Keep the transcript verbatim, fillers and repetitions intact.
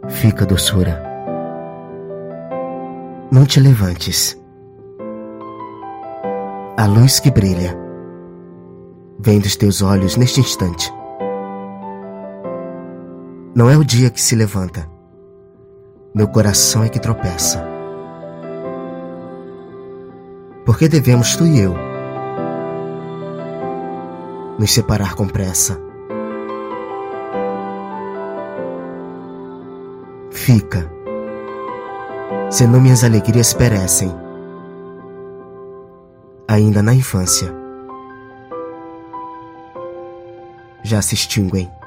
Fica, doçura. Não te levantes. A luz que brilha vem dos teus olhos neste instante. Não é o dia que se levanta, meu coração é que tropeça. Por que devemos tu e eu nos separar com pressa? Fica, senão minhas alegrias perecem. Ainda na infância já se extinguem.